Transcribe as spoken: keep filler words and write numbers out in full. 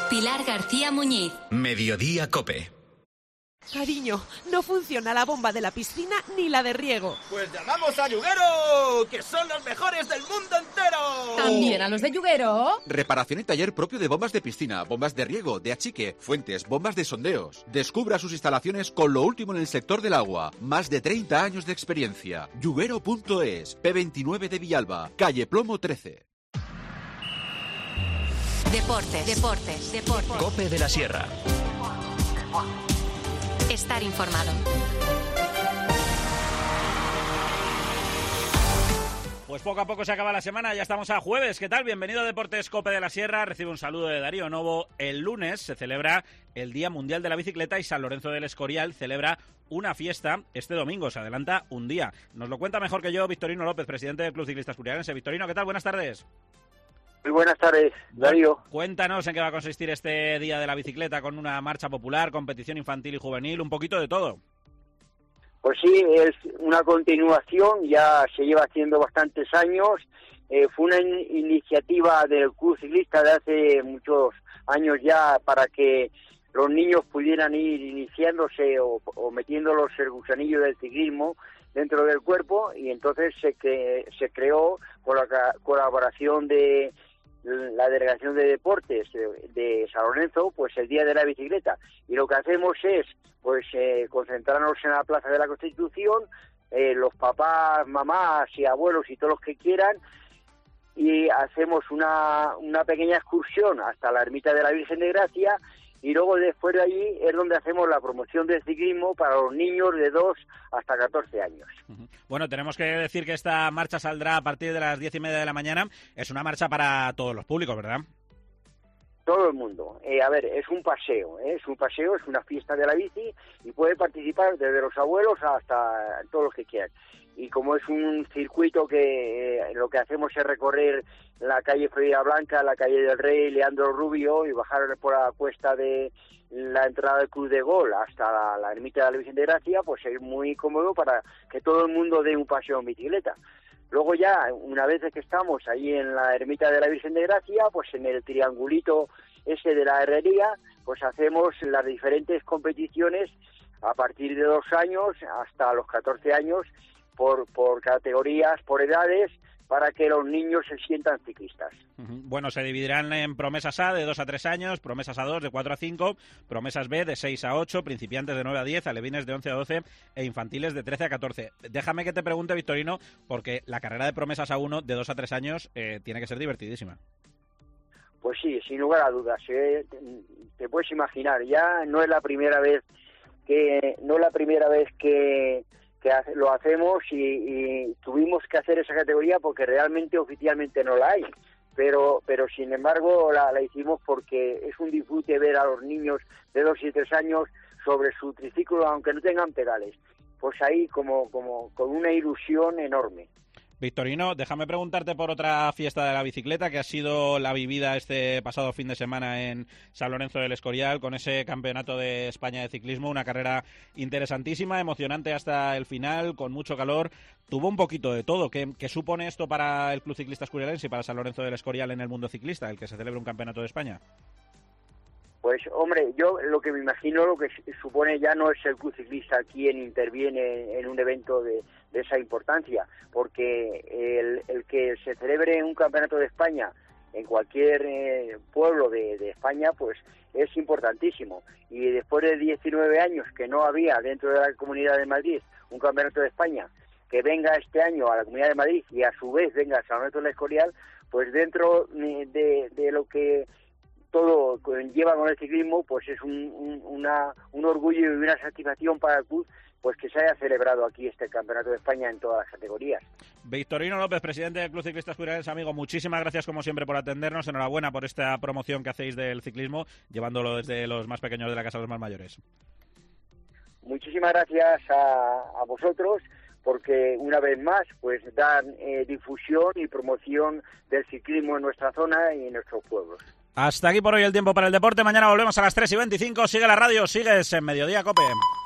Pilar García Muñiz. Mediodía COPE. Cariño, no funciona la bomba de la piscina ni la de riego. Pues llamamos a Yuguero, que son los mejores del mundo entero. ¿También a los de Yuguero? Reparación y taller propio de bombas de piscina, bombas de riego, de achique, fuentes, bombas de sondeos. Descubra sus instalaciones con lo último en el sector del agua. Más de treinta años de experiencia. Yuguero punto es, P veintinueve de Villalba, calle Plomo trece. Deportes, deportes, deportes. COPE de la Sierra. Estar informado. Pues poco a poco se acaba la semana, ya estamos a jueves. ¿Qué tal? Bienvenido a Deportes COPE de la Sierra. Recibe un saludo de Darío Novo. El lunes se celebra el Día Mundial de la Bicicleta y San Lorenzo del Escorial celebra una fiesta este domingo. Se adelanta un día. Nos lo cuenta mejor que yo Victorino López, presidente del Club Ciclista Asturianense. Victorino, ¿qué tal? Buenas tardes. Muy buenas tardes, Darío. Cuéntanos en qué va a consistir este Día de la Bicicleta, con una marcha popular, competición infantil y juvenil, un poquito de todo. Pues sí, es una continuación, ya se lleva haciendo bastantes años. Eh, fue una in- iniciativa del Club Ciclista de hace muchos años ya para que los niños pudieran ir iniciándose o, o metiéndolos el gusanillo del ciclismo dentro del cuerpo, y entonces se, que, se creó con la ca- colaboración de la Delegación de Deportes de, de San Lorenzo, pues el Día de la Bicicleta. Y lo que hacemos es pues eh, concentrarnos en la Plaza de la Constitución, eh, los papás, mamás y abuelos y todos los que quieran, y hacemos una, una pequeña excursión hasta la Ermita de la Virgen de Gracia, y luego después de allí es donde hacemos la promoción del ciclismo para los niños de dos hasta catorce años. Bueno, tenemos que decir que esta marcha saldrá a partir de las diez y media de la mañana. Es una marcha para todos los públicos, ¿verdad? Todo el mundo. Eh, a ver, es un paseo, ¿eh? es un paseo, es una fiesta de la bici, y puede participar desde los abuelos hasta todos los que quieran. Y como es un circuito que eh, lo que hacemos es recorrer la calle Florida Blanca, la calle del Rey, Leandro Rubio, y bajar por la cuesta de la entrada del Club de Gol hasta la, la ermita de la Virgen de Gracia, pues es muy cómodo para que todo el mundo dé un paseo en bicicleta. Luego ya, una vez que estamos ahí en la ermita de la Virgen de Gracia, pues en el triangulito ese de la herrería, pues hacemos las diferentes competiciones a partir de dos años hasta los catorce años, por, por categorías, por edades, para que los niños se sientan ciclistas. Bueno, se dividirán en promesas A de dos a tres años, promesas A dos de cuatro a cinco, promesas B de seis a ocho, principiantes de nueve a diez, alevines de once a doce e infantiles de trece a catorce. Déjame que te pregunte, Victorino, porque la carrera de promesas A uno de dos a tres años eh, tiene que ser divertidísima. Pues sí, sin lugar a dudas. Eh, te, te puedes imaginar, ya no es la primera vez que no es la primera vez que que hace, lo hacemos y, y tuvimos que hacer esa categoría porque realmente oficialmente no la hay, pero pero sin embargo la, la hicimos porque es un disfrute ver a los niños de dos y tres años sobre su triciclo, aunque no tengan pedales, pues ahí como como con una ilusión enorme. Victorino, déjame preguntarte por otra fiesta de la bicicleta que ha sido la vivida este pasado fin de semana en San Lorenzo del Escorial, con ese campeonato de España de ciclismo, una carrera interesantísima, emocionante hasta el final, con mucho calor. Tuvo un poquito de todo. ¿Qué, qué supone esto para el Club Ciclista Asturianense y para San Lorenzo del Escorial en el mundo ciclista, el que se celebre un campeonato de España? Pues, hombre, yo lo que me imagino, lo que supone ya no es el Club Ciclista quien interviene en un evento de, de esa importancia, porque el, el que se celebre un campeonato de España en cualquier eh, pueblo de, de España, pues es importantísimo. Y después de diecinueve años que no había dentro de la Comunidad de Madrid un campeonato de España, que venga este año a la Comunidad de Madrid y a su vez venga a San Lorenzo del Escorial, pues dentro de, de lo que todo lleva con el ciclismo, pues es un, un, una, un orgullo y una satisfacción para el club, pues que se haya celebrado aquí este Campeonato de España en todas las categorías. Victorino López, presidente del Club Ciclista Asturianense, amigo, muchísimas gracias como siempre por atendernos. Enhorabuena por esta promoción que hacéis del ciclismo, llevándolo desde los más pequeños de la casa a los más mayores. Muchísimas gracias a, a vosotros, porque una vez más pues dan eh, difusión y promoción del ciclismo en nuestra zona y en nuestros pueblos. Hasta aquí por hoy el tiempo para el deporte. Mañana volvemos a las tres y veinticinco. Sigue la radio, sigues en Mediodía COPE.